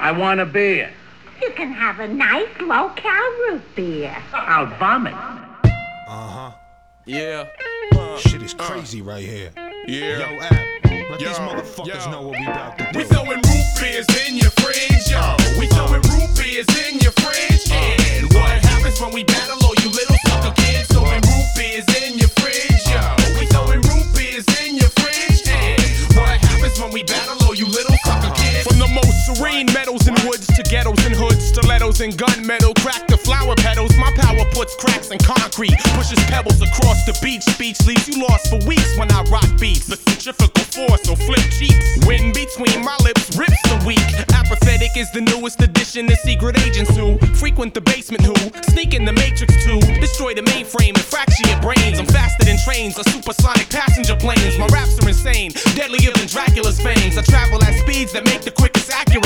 I want a beer. You can have a nice low-cal root beer. I'll vomit. Yeah. Shit is crazy right here. Yeah. Yo, Ab, let these motherfuckers know what we about to do. We throwing root beers in your fridge, yo. We throwing root beers in your fridge. And what happens when we battle all you little sucker kids? Throwing root beers in your fridge, yo. We throwing root beers in your fridge. And what happens when we battle all you little sucker kids? From the most serene meadows and woods to ghettos and hoods, stilettos and gunmetal, crack the flower petals. My power puts cracks in concrete, pushes pebbles across the beach. Speech leaves you lost for weeks when I rock beats. The centrifugal force will flip cheeks. Wind between my lips rips the weak. Apathetic is the newest addition to secret agents who frequent the basement, who sneak in the matrix to destroy the mainframe and fracture your brains. I'm faster than trains or supersonic passenger planes. My raps are insane, deadlier than Dracula's fangs. I travel at speeds that make the quickest accurate